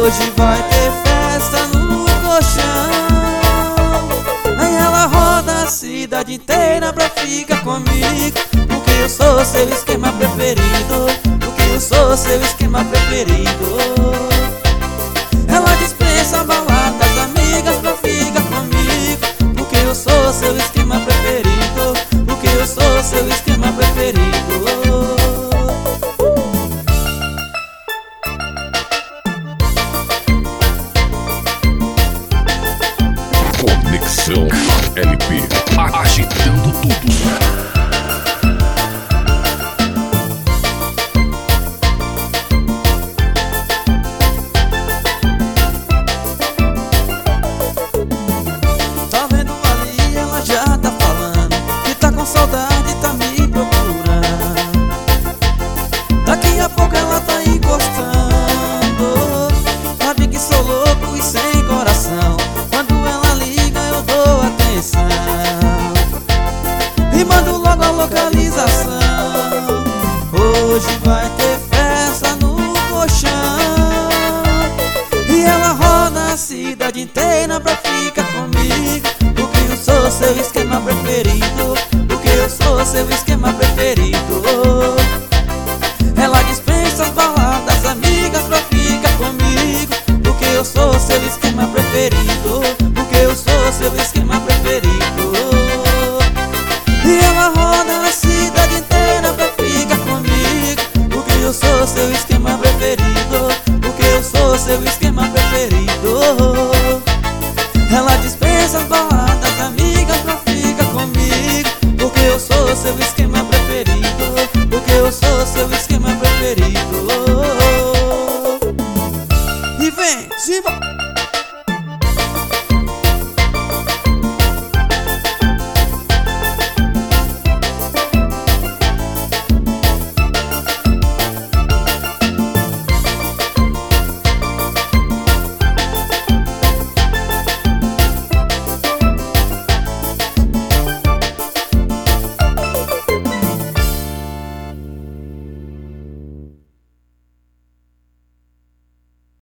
Hoje vai ter festa no colchão. Aí ela roda a cidade inteira pra ficar comigo, porque eu sou seu esquema preferido, porque eu sou seu esquema preferido. Ela dispensa baladas, amigas pra ficar comigo, porque eu sou seu esquema preferido, porque eu sou seu esquema preferido. Conexão LP, agitando tudo. Tá vendo ali, ela já tá falando que tá com saudade, tá me procurando. Daqui a pouco ela tá encostando. Sabe que sou louco e sem coração, quando ela liga eu dou atenção e mando logo a localização. Hoje vai ter festa no colchão, e ela roda a cidade inteira pra ficar comigo, porque eu sou seu esquema preferido, porque eu sou seu esquema preferido. Ela dispensa as baladas, amigas pra ficar comigo, porque eu sou seu esquema preferido, porque eu sou seu esquema preferido. E ela roda a cidade inteira pra ficar comigo, porque eu sou seu esquema preferido, porque eu sou seu esquema preferido. Ela dispensa as baladas, amigas pra ficar comigo, porque eu sou seu esquema preferido, porque eu sou seu esquema preferido. E vem, Simba!